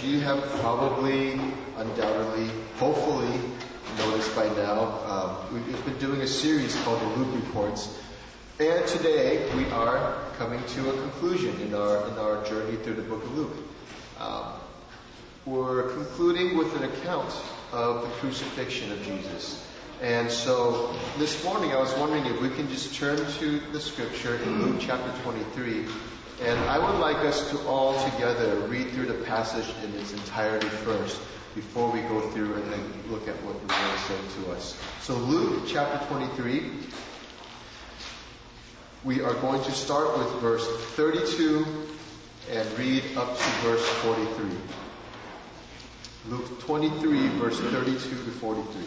you have probably, undoubtedly, hopefully noticed by now, we've been doing a series called the Luke Reports. And today we are coming to a conclusion in our journey through the book of Luke. We're concluding with an account of the crucifixion of Jesus. And so this morning I was wondering if we can just turn to the scripture in Luke chapter 23. And I would like us to all together read through the passage in its entirety first before we go through and then look at what the Lord said to us. So Luke chapter 23, we are going to start with verse 32 and read up to verse 43. Luke 23, verse 32 to 43.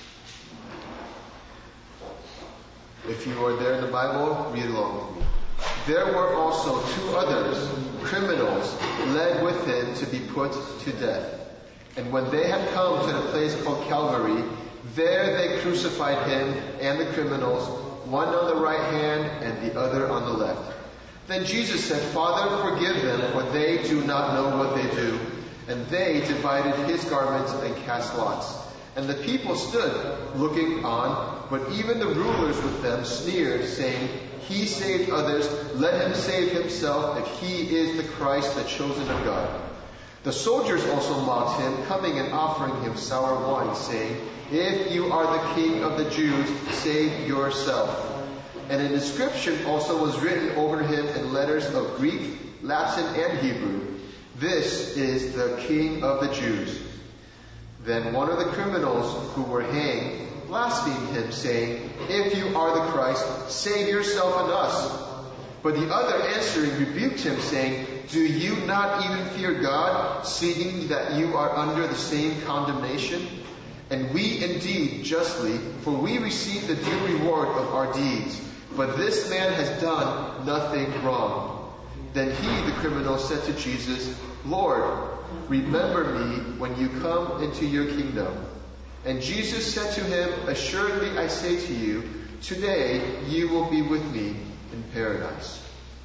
If you are there in the Bible, read along with me. There were also two others, criminals, led with him to be put to death. And when they had come to the place called Calvary, there they crucified him and the criminals, one on the right hand and the other on the left. Then Jesus said, Father, forgive them, for they do not know what they do. And they divided his garments and cast lots. And the people stood looking on, but even the rulers with them sneered, saying, He saved others, let him save himself if he is the Christ, the chosen of God. The soldiers also mocked him, coming and offering him sour wine, saying, If you are the king of the Jews, save yourself. And an inscription also was written over him in letters of Greek, Latin, and Hebrew, This is the King of the Jews. Then one of the criminals who were hanged blasphemed him, saying, If you are the Christ, save yourself and us. But the other answering rebuked him, saying, Do you not even fear God, seeing that you are under the same condemnation? And we indeed justly, for we receive the due reward of our deeds. But this man has done nothing wrong. Then he, the criminal, said to Jesus, Lord, remember me when you come into your kingdom. And Jesus said to him, Assuredly I say to you, today you will be with me in paradise.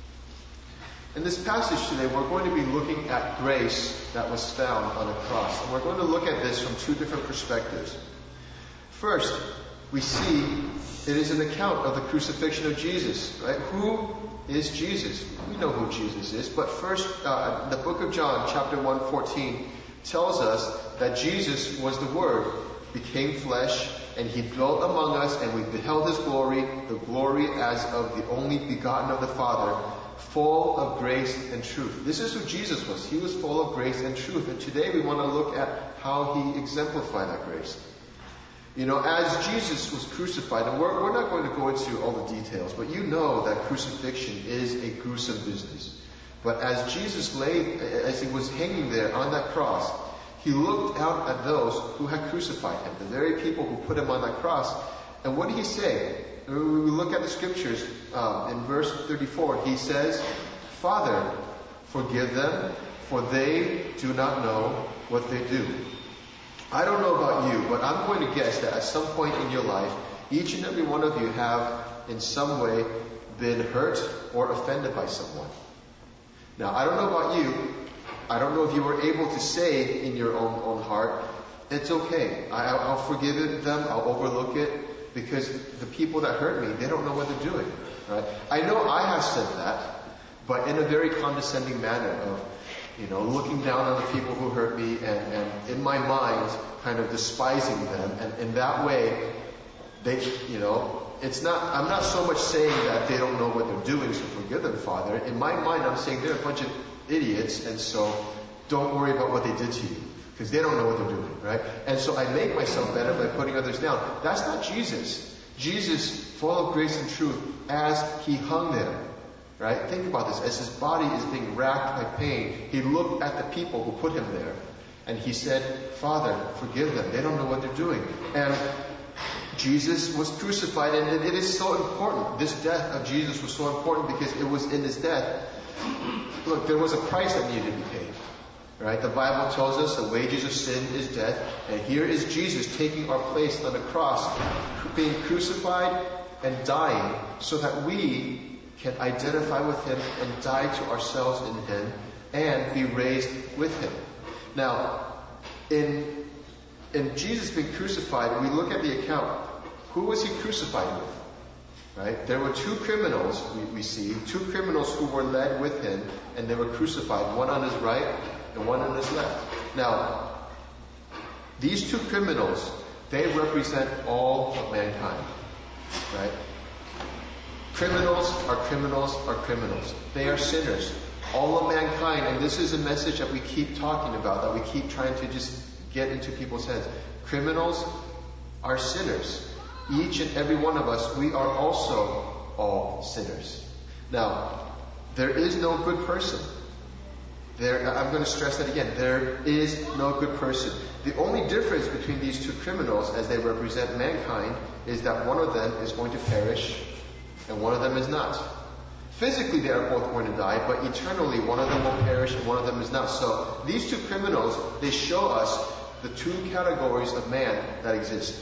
In this passage today, we're going to be looking at grace that was found on a cross. And we're going to look at this from two different perspectives. First, we see it is an account of the crucifixion of Jesus. Right? Who is Jesus? We know who Jesus is. But first, the book of John, chapter 1:14, tells us that Jesus was the Word, became flesh, and he dwelt among us, and we beheld his glory, the glory as of the only begotten of the Father, full of grace and truth. This is who Jesus was. He was full of grace and truth. And today we want to look at how he exemplified that grace. You know, as Jesus was crucified, and we're not going to go into all the details, but you know that crucifixion is a gruesome business. But as Jesus as he was hanging there on that cross, he looked out at those who had crucified him, the very people who put him on that cross. And what did he say? When we look at the scriptures, in verse 34, he says, Father, forgive them, for they do not know what they do. I don't know about you, but I'm going to guess that at some point in your life, each and every one of you have in some way been hurt or offended by someone. Now, I don't know about you. I don't know if you were able to say in your own heart, it's okay. I'll forgive them. I'll overlook it because the people that hurt me, they don't know what they're doing. Right? I know I have said that, but in a very condescending manner of, looking down on the people who hurt me and in my mind kind of despising them. And in that way, I'm not so much saying that they don't know what they're doing, so forgive them, Father. In my mind, I'm saying they're a bunch of idiots, and so don't worry about what they did to you, because they don't know what they're doing, right? And so I make myself better by putting others down. That's not Jesus. Jesus, full of grace and truth, as he hung there, right? Think about this. As his body is being racked by pain, he looked at the people who put him there, and he said, Father, forgive them. They don't know what they're doing. And Jesus was crucified, and it is so important. This death of Jesus was so important because it was in his death. Look, there was a price that needed to be paid. Right? The Bible tells us the wages of sin is death. And here is Jesus taking our place on the cross, being crucified and dying so that we can identify with him and die to ourselves in him and be raised with him. Now, in Jesus being crucified, we look at the account. Who was he crucified with? Right? There were two criminals, we see, two criminals who were led with him, and they were crucified, one on his right and one on his left. Now, these two criminals, they represent all of mankind. Right? Criminals are criminals are criminals. They are sinners. All of mankind, and this is a message that we keep talking about, that we keep trying to just get into people's heads. Criminals are sinners. Each and every one of us, we are also all sinners. Now, there is no good person. I'm going to stress that again. There is no good person. The only difference between these two criminals, as they represent mankind, is that one of them is going to perish and one of them is not. Physically, they are both going to die, but eternally, one of them will perish and one of them is not. So, these two criminals, they show us the two categories of man that exist.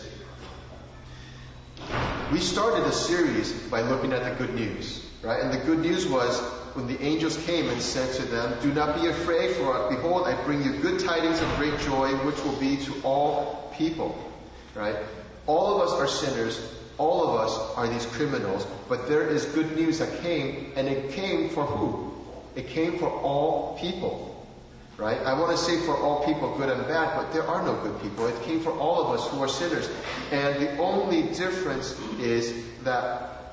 We started a series by looking at the good news, right? And the good news was when the angels came and said to them, "Do not be afraid, for behold, I bring you good tidings of great joy, which will be to all people," right? All of us are sinners. All of us are these criminals, but there is good news that came, and it came for who? It came for all people, right? I want to say for all people, good and bad, but there are no good people. It came for all of us who are sinners. And the only difference is that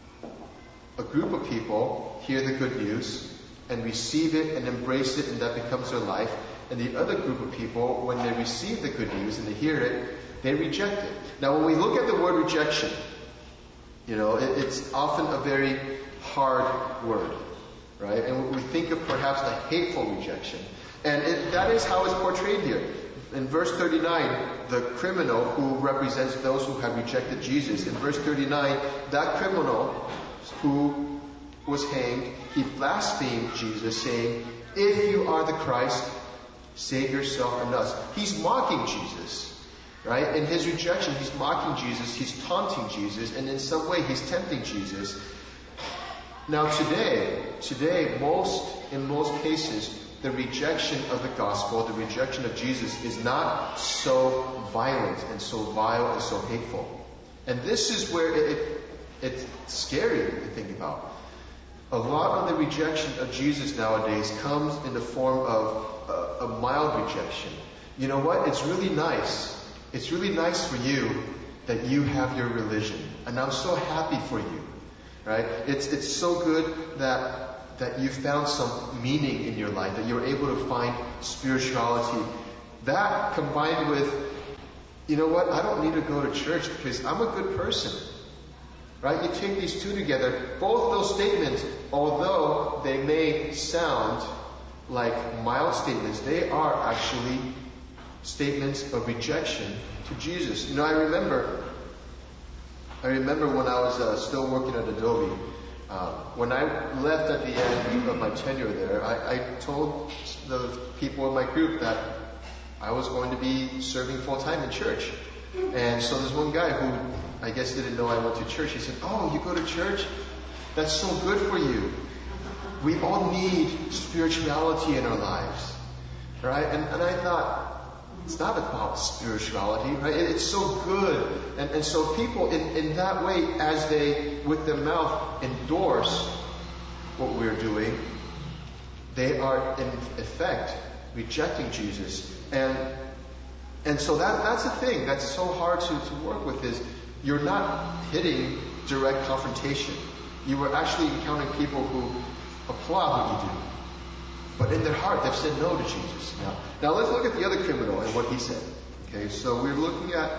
a group of people hear the good news and receive it and embrace it, and that becomes their life. And the other group of people, when they receive the good news and they hear it, they reject it. Now, when we look at the word rejection, it's often a very hard word, right? And we think of perhaps a hateful rejection. And that is how it's portrayed here. In verse 39, the criminal who represents those who have rejected Jesus. In verse 39, that criminal who was hanged, he blasphemed Jesus, saying, "If you are the Christ, save yourself and us." He's mocking Jesus. Right? In his rejection, he's mocking Jesus, he's taunting Jesus, and in some way he's tempting Jesus. Now today, in most cases, the rejection of the gospel, the rejection of Jesus is not so violent and so vile and so hateful. And this is where it's scary to think about. A lot of the rejection of Jesus nowadays comes in the form of a mild rejection. You know what? It's really nice. It's really nice for you that you have your religion. And I'm so happy for you. Right? It's so good that you found some meaning in your life, that you're able to find spirituality. That combined with, you know what, I don't need to go to church because I'm a good person. Right? You take these two together, both those statements, although they may sound like mild statements, they are actually statements of rejection to Jesus. I remember when I was still working at Adobe, when I left at the end of my tenure there, I told the people in my group that I was going to be serving full time in church. And so there's one guy who I guess didn't know I went to church. He said, "Oh, you go to church? That's so good for you. We all need spirituality in our lives." Right? And I thought, it's not about spirituality, right? It's so good. And so people in that way, as they, with their mouth, endorse what we're doing, they are in effect rejecting Jesus. And so that's the thing that's so hard to work with, is you're not hitting direct confrontation. You are actually encountering people who applaud what you do. But in their heart, they've said no to Jesus. Now let's look at the other criminal and what he said. Okay, so we're looking at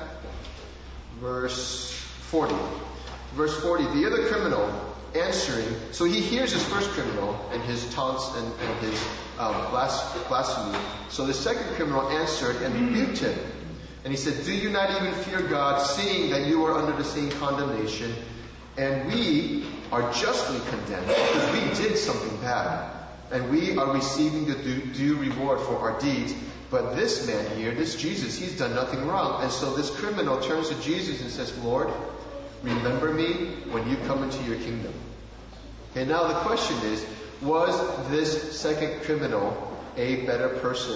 verse 40. Verse 40, the other criminal answering, so he hears his first criminal and his taunts and his blasphemy. So the second criminal answered and rebuked him. And he said, "Do you not even fear God, seeing that you are under the same condemnation? And we are justly condemned because we did something bad. And we are receiving the due reward for our deeds. But this man here, this Jesus, he's done nothing wrong." And so this criminal turns to Jesus and says, "Lord, remember me when you come into your kingdom." Okay, now the question is, was this second criminal a better person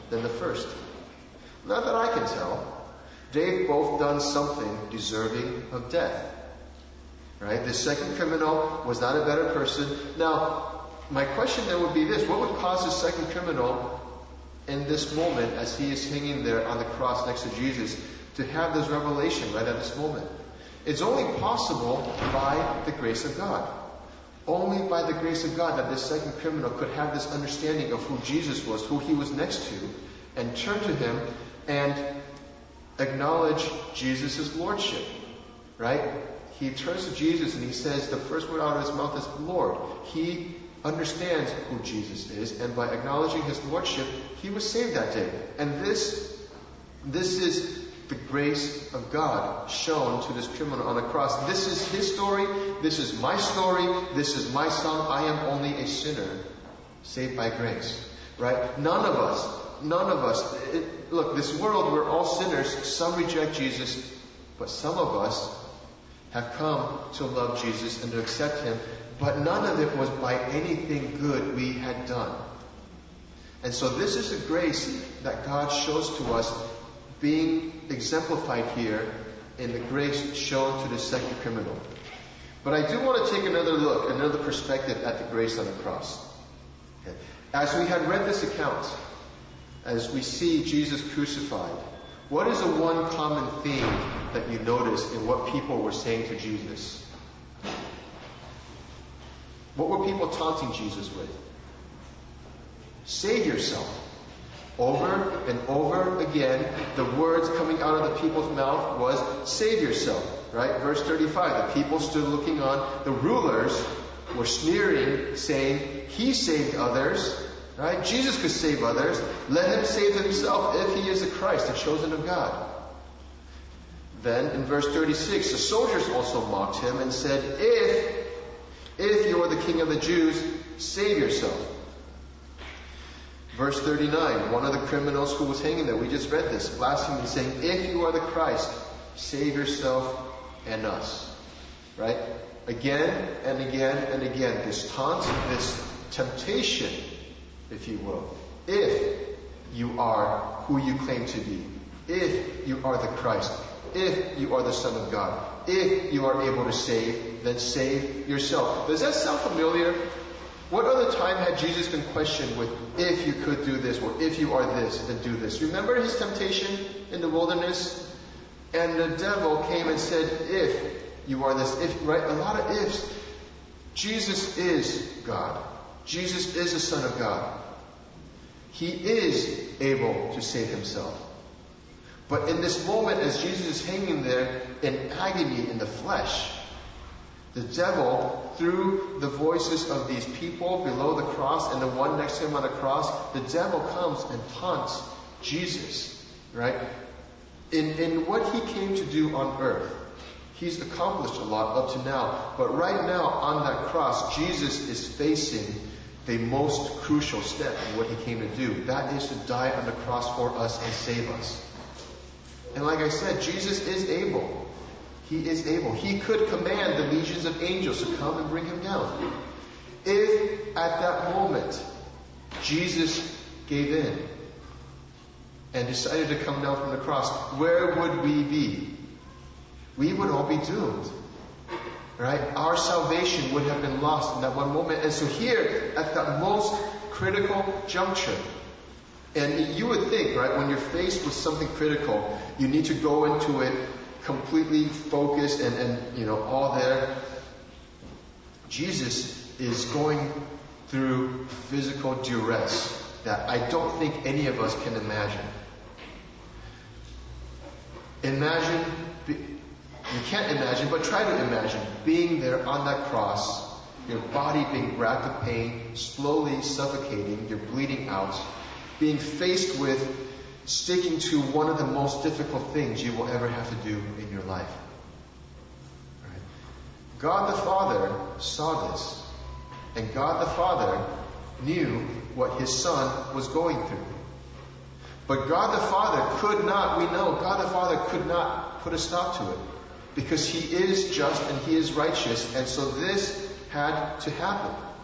than the first? Not that I can tell. They've both done something deserving of death. Right? The second criminal was not a better person. Now, my question then would be this. What would cause the second criminal in this moment, as he is hanging there on the cross next to Jesus, to have this revelation right at this moment? It's only possible by the grace of God. Only by the grace of God that this second criminal could have this understanding of who Jesus was, who he was next to, and turn to him and acknowledge Jesus' lordship. Right? He turns to Jesus and he says, the first word out of his mouth is Lord. He understands who Jesus is, and by acknowledging his lordship, he was saved that day. And this is the grace of God shown to this criminal on the cross. This is his story. This is my story. This is my song. I am only a sinner saved by grace. Right? None of us. Look, this world, we're all sinners. Some reject Jesus, but some of us have come to love Jesus and to accept him. But none of it was by anything good we had done. And so this is the grace that God shows to us, being exemplified here in the grace shown to the second criminal. But I do want to take another look, another perspective at the grace on the cross. Okay. As we had read this account, as we see Jesus crucified, what is the one common theme that you notice in what people were saying to Jesus? What were people taunting Jesus with? Save yourself. Over and over again, the words coming out of the people's mouth was, save yourself. Right? Verse 35, the people stood looking on. The rulers were sneering, saying, he saved others. Right? Jesus could save others. Let him save himself if he is the Christ, the chosen of God. Then in verse 36, the soldiers also mocked him and said, if you are the king of the Jews, save yourself. Verse 39, one of the criminals who was hanging there, we just read this, blaspheming, saying, if you are the Christ, save yourself and us. Right? Again and again and again, this taunt, this temptation, if you will. If you are who you claim to be, if you are the Christ, if you are the Son of God, if you are able to save, then save yourself. Does that sound familiar? What other time had Jesus been questioned with, if you could do this, or if you are this, then do this? Remember his temptation in the wilderness? And the devil came and said, if you are this, if, right? A lot of ifs. Jesus is God. Jesus is the Son of God. He is able to save himself. But in this moment, as Jesus is hanging there in agony in the flesh, the devil, through the voices of these people below the cross and the one next to him on the cross, the devil comes and taunts Jesus, right? In what he came to do on earth, he's accomplished a lot up to now. But right now, on that cross, Jesus is facing the most crucial step in what he came to do. That is to die on the cross for us and save us. And like I said, Jesus is able. He is able. He could command the legions of angels to come and bring him down. If at that moment Jesus gave in and decided to come down from the cross, where would we be? We would all be doomed. Right? Our salvation would have been lost in that one moment. And so here, at that most critical juncture, and you would think, right, when you're faced with something critical, you need to go into it completely focused and all there. Jesus is going through physical duress that I don't think any of us can imagine. You can't imagine, but try to imagine being there on that cross, your body being racked with pain, slowly suffocating, you're bleeding out, being faced with sticking to one of the most difficult things you will ever have to do in your life. Right? God the Father saw this, and God the Father knew what his Son was going through. But God the Father could not, we know, God the Father could not put a stop to it, because he is just and he is righteous, and so this had to happen.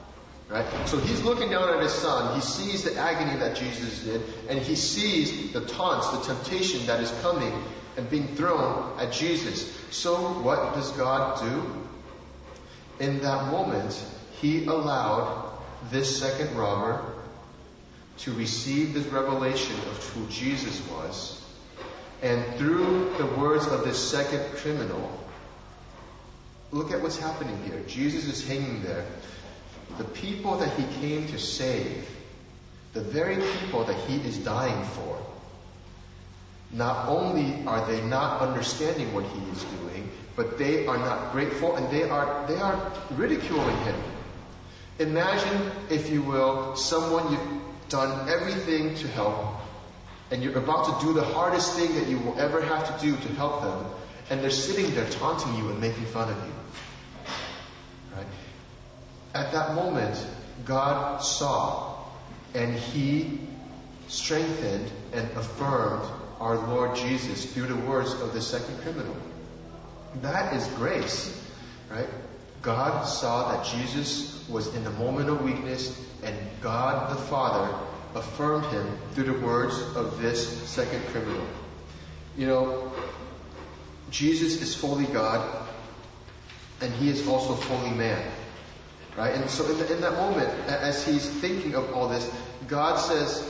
Right? So he's looking down at his son. He sees the agony that Jesus did, and he sees the taunts, the temptation that is coming and being thrown at Jesus. So what does God do? In that moment, he allowed this second robber to receive this revelation of who Jesus was. And through the words of this second criminal, look at what's happening here. Jesus is hanging there. The people that he came to save, the very people that he is dying for, not only are they not understanding what he is doing, but they are not grateful, and they are ridiculing him. Imagine, if you will, someone you've done everything to help, and you're about to do the hardest thing that you will ever have to do to help them, and they're sitting there taunting you and making fun of you. Right? At that moment, God saw, and he strengthened and affirmed our Lord Jesus through the words of the second criminal. That is grace, right? God saw that Jesus was in a moment of weakness, and God the Father affirmed him through the words of this second criminal. You know, Jesus is fully God, and he is also fully man. Right? And so in that moment, as he's thinking of all this, God says,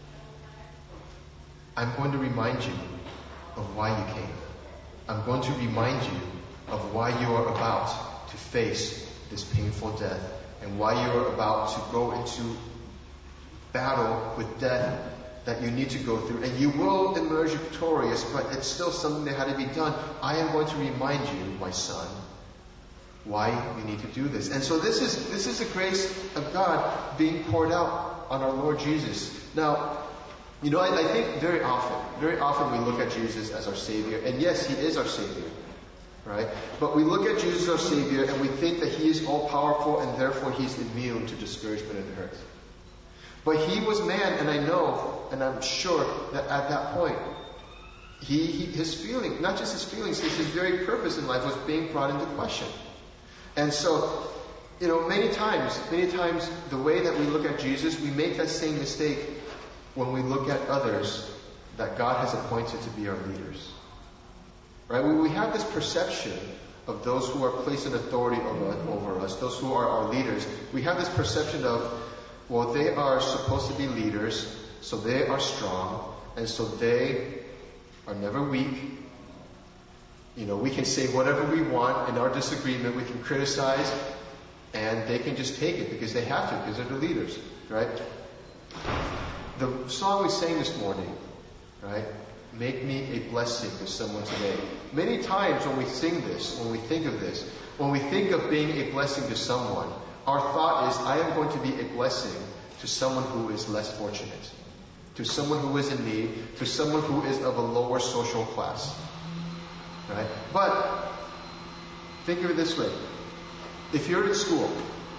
I'm going to remind you of why you came. I'm going to remind you of why you are about to face this painful death, and why you are about to go into battle with death that you need to go through. And you will emerge victorious, but it's still something that had to be done. I am going to remind you, my son, why you need to do this. And so this is the grace of God being poured out on our Lord Jesus. Now, you know, I think very often we look at Jesus as our Savior. And yes, he is our Savior. Right? But we look at Jesus as our Savior and we think that he is all-powerful and therefore he's immune to discouragement and hurt. But he was man, and I know, and I'm sure that at that point, his feeling, not just his feelings, his very purpose in life was being brought into question. And so, you know, many times, the way that we look at Jesus, we make that same mistake when we look at others that God has appointed to be our leaders. Right? We have this perception of those who are placed in authority over us, those who are our leaders. We have this perception of, well, they are supposed to be leaders, so they are strong, and so they are never weak. You know, we can say whatever we want in our disagreement, we can criticize, and they can just take it because they have to, because they're the leaders, right? The song we sang this morning, right? Make me a blessing to someone today. Many times when we sing this, when we think of this, when we think of being a blessing to someone, our thought is, I am going to be a blessing to someone who is less fortunate, to someone who is in need, to someone who is of a lower social class. Right? But think of it this way. If you're in school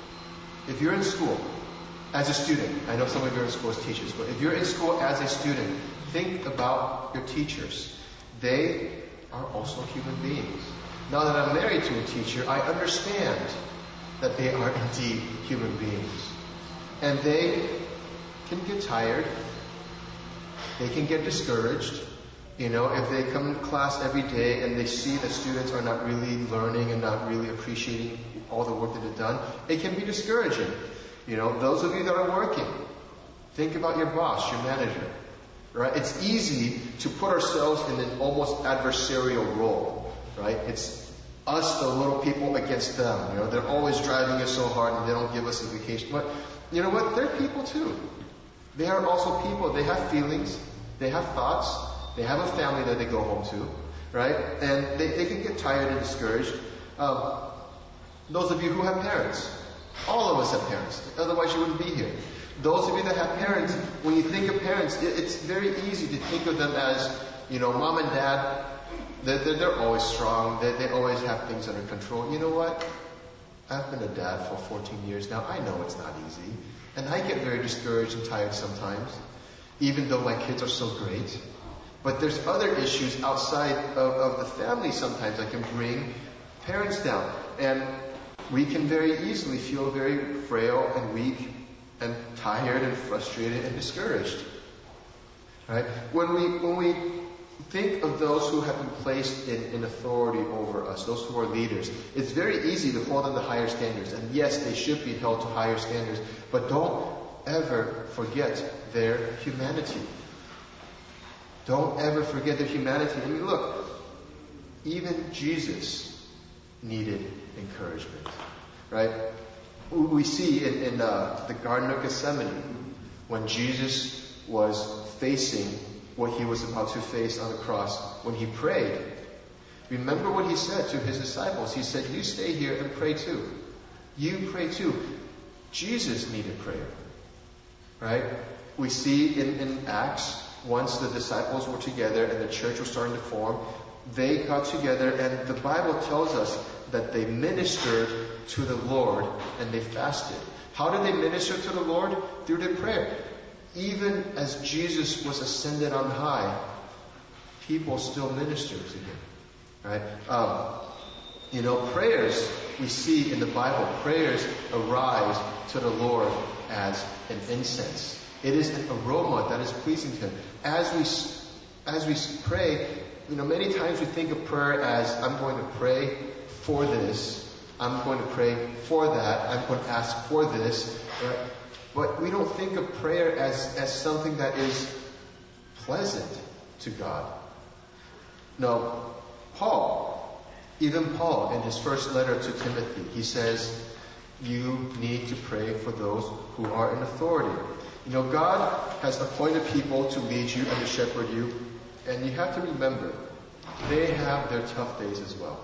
as a student, I know some of you are in school as teachers, but if you're in school as a student, think about your teachers. They are also human beings. Now that I'm married to a teacher, I understand that they are indeed human beings. And they can get tired. They can get discouraged. You know, if they come to class every day and they see that students are not really learning and not really appreciating all the work that they've done, it can be discouraging. You know, those of you that are working, think about your boss, your manager. Right? It's easy to put ourselves in an almost adversarial role. Right? It's us, the little people, against them. You know, they're always driving us so hard and they don't give us a vacation. But you know what? They're people too. They are also people. They have feelings. They have thoughts. They have a family that they go home to, right? And they can get tired and discouraged. Those of you who have parents, all of us have parents. Otherwise you wouldn't be here. Those of you that have parents, when you think of parents, it's very easy to think of them as, you know, mom and dad. They're always strong. They always have things under control. You know what? I've been a dad for 14 years now. I know it's not easy. And I get very discouraged and tired sometimes, even though my kids are so great. But there's other issues outside of the family sometimes that can bring parents down. And we can very easily feel very frail and weak and tired and frustrated and discouraged. Right? When we think of those who have been placed in authority over us, those who are leaders, it's very easy to hold them to higher standards. And yes, they should be held to higher standards, but don't ever forget their humanity. Don't ever forget their humanity. I mean, look, even Jesus needed encouragement, right? We see in the Garden of Gethsemane, when Jesus was facing what he was about to face on the cross, when he prayed, remember what he said to his disciples. He said, you stay here and pray too. You pray too. Jesus needed prayer, right? We see in Acts, once the disciples were together and the church was starting to form, they got together, and the Bible tells us that they ministered to the Lord and they fasted. How did they minister to the Lord? Through their prayer. Even as Jesus was ascended on high, people still ministered to him. Right? Prayers we see in the Bible, prayers arise to the Lord as an incense. It is an aroma that is pleasing to him. As we pray, many times we think of prayer as, I'm going to pray for this, I'm going to pray for that, I'm going to ask for this. Right? But we don't think of prayer as something that is pleasant to God. No, even Paul, in his first letter to Timothy, he says, you need to pray for those who are in authority. God has appointed people to lead you and to shepherd you, and you have to remember, they have their tough days as well.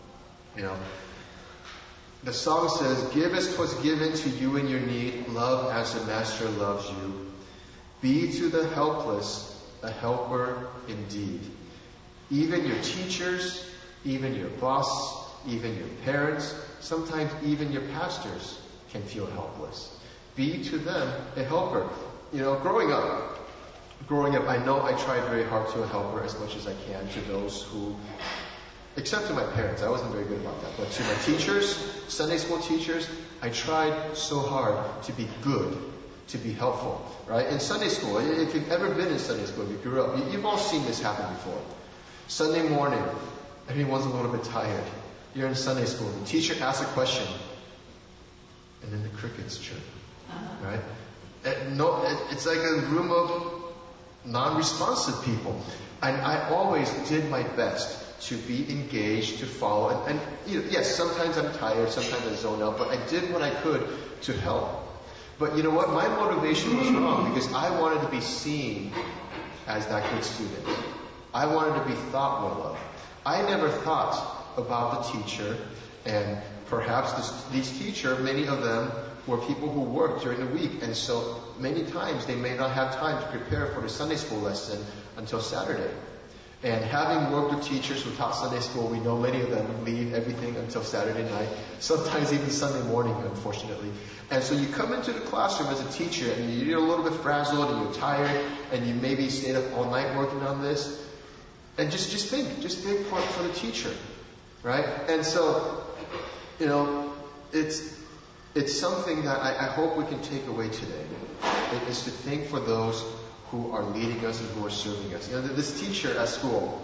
The song says, give as 'twas given to you in your need, love as the Master loves you. Be to the helpless a helper indeed. Even your teachers, even your boss, even your parents, sometimes even your pastors can feel helpless. Be to them a helper. Growing up, I know I tried very hard to be a helper as much as I can to those who, except to my parents, I wasn't very good about that, but to my teachers, Sunday school teachers, I tried so hard to be good, to be helpful, right? In Sunday school, if you've ever been in Sunday school, if you grew up, you've all seen this happen before. Sunday morning, everyone's a little bit tired. You're in Sunday school, the teacher asks a question, and then the crickets chirp, right? It's like a room of non-responsive people. And I always did my best to be engaged, to follow. And yes, sometimes I'm tired, sometimes I zone out, but I did what I could to help. But you know what? My motivation was wrong because I wanted to be seen as that good student. I wanted to be thought well of. I never thought about the teacher, and perhaps these teachers, many of them were people who worked during the week, and so many times they may not have time to prepare for the Sunday school lesson until Saturday. And having worked with teachers who taught Sunday school, we know many of them leave everything until Saturday night, sometimes even Sunday morning, unfortunately. And so you come into the classroom as a teacher, and you're a little bit frazzled, and you're tired, and you maybe stayed up all night working on this. And just think for the teacher, right? And so, it's something that I hope we can take away today. It is to think for those who are leading us and who are serving us. This teacher at school,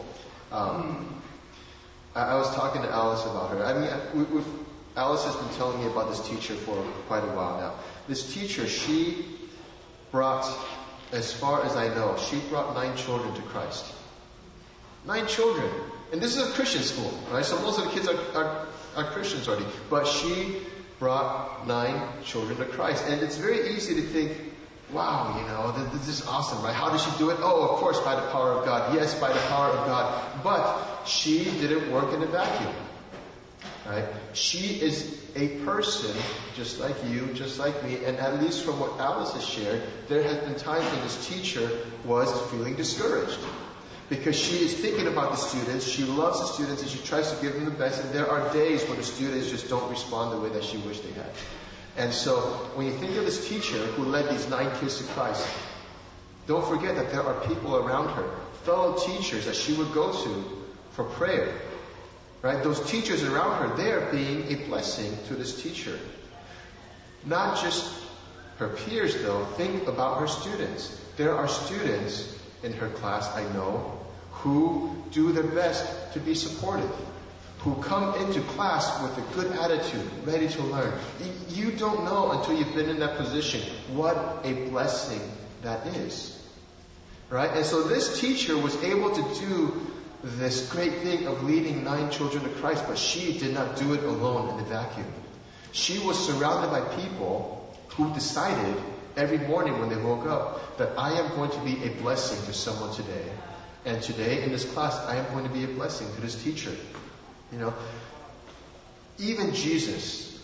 I was talking to Alice about her. Alice has been telling me about this teacher for quite a while now. This teacher, she brought, as far as I know, she brought 9 children to Christ. 9 children. And this is a Christian school, right? So most of the kids are Christians already. But she brought 9 children to Christ. And it's very easy to think, wow, this is awesome, right? How did she do it? Oh, of course, by the power of God. Yes, by the power of God. But she didn't work in a vacuum, right? She is a person just like you, just like me. And at least from what Alice has shared, there has been times when this teacher was feeling discouraged. Because she is thinking about the students, she loves the students, and she tries to give them the best. And there are days when the students just don't respond the way that she wished they had. And so, when you think of this teacher who led these 9 kids to Christ, don't forget that there are people around her, fellow teachers that she would go to for prayer. Right? Those teachers around her, they are being a blessing to this teacher. Not just her peers, though. Think about her students. There are students in her class, I know, who do their best to be supportive, who come into class with a good attitude, ready to learn. You don't know until you've been in that position what a blessing that is. Right? And so this teacher was able to do this great thing of leading 9 children to Christ, but she did not do it alone in the vacuum. She was surrounded by people who decided every morning when they woke up that I am going to be a blessing to someone today. And today in this class, I am going to be a blessing to this teacher. You know, even Jesus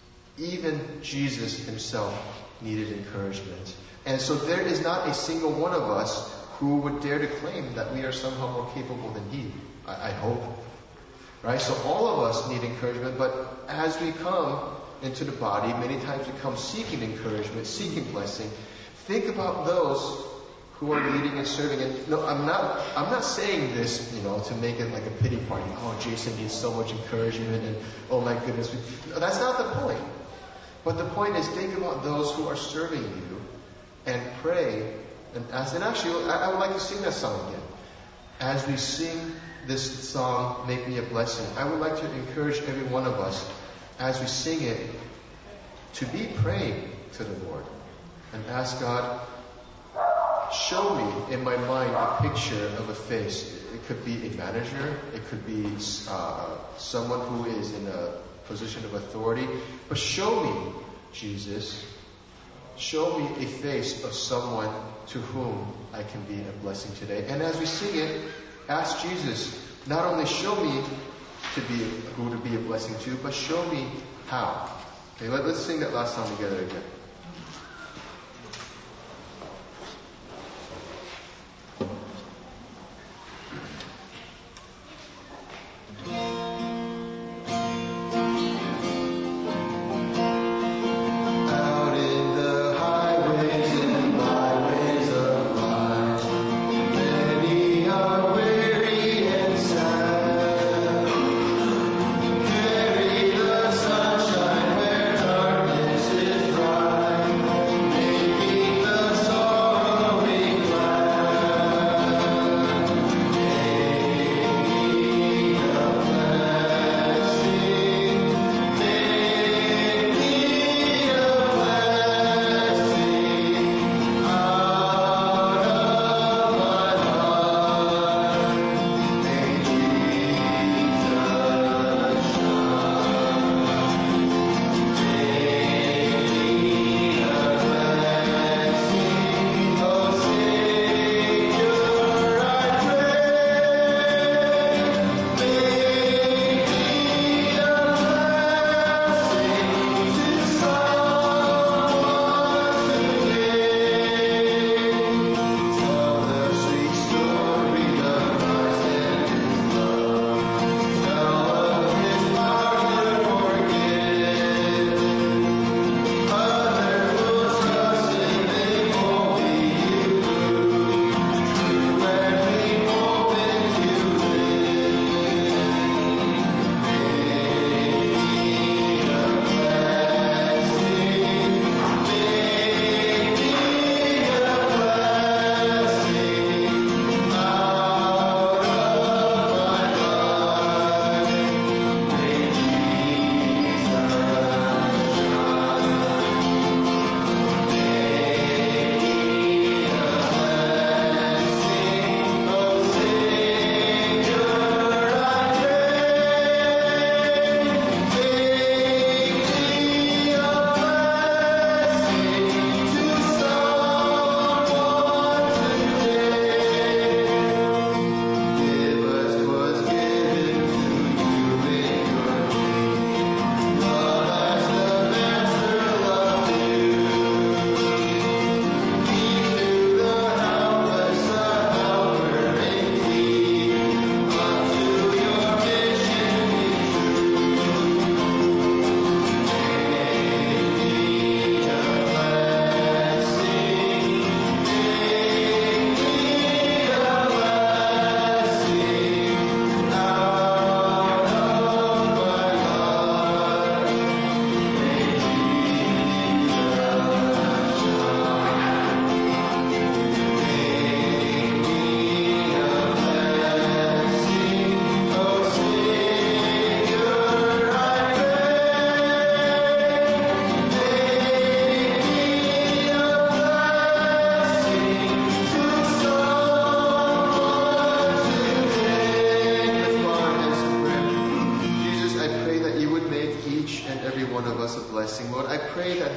himself needed encouragement. And so there is not a single one of us who would dare to claim that we are somehow more capable than he. I hope. Right? So all of us need encouragement, but as we come into the body, many times we come seeking encouragement, seeking blessing. Think about those who are leading and serving. And no, I'm not saying this, to make it like a pity party. Oh, Jason needs so much encouragement, and oh my goodness. No, that's not the point. But the point is, think about those who are serving you and pray and ask. And actually, I would like to sing that song again. As we sing this song, Make Me a Blessing, I would like to encourage every one of us, as we sing it, to be praying to the Lord and ask God, show me in my mind a picture of a face. It could be a manager. It could be someone who is in a position of authority. But show me, Jesus, show me a face of someone to whom I can be a blessing today. And as we sing it, ask Jesus, not only show me who to be a blessing to, but show me how. Okay, let's sing that last song together again. Sunshine where darkness is bright.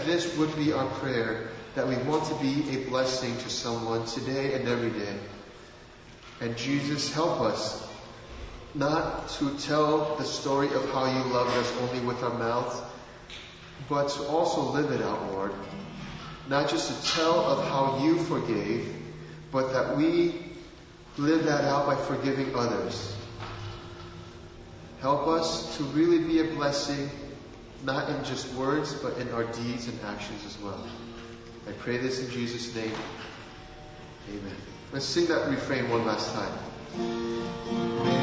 that this would be our prayer, that we want to be a blessing to someone today and every day. And Jesus, help us not to tell the story of how you loved us only with our mouths, but to also live it out, Lord. Not just to tell of how you forgave, but that we live that out by forgiving others. Help us to really be a blessing, not in just words, but in our deeds and actions as well. I pray this in Jesus' name. Amen. Let's sing that refrain one last time.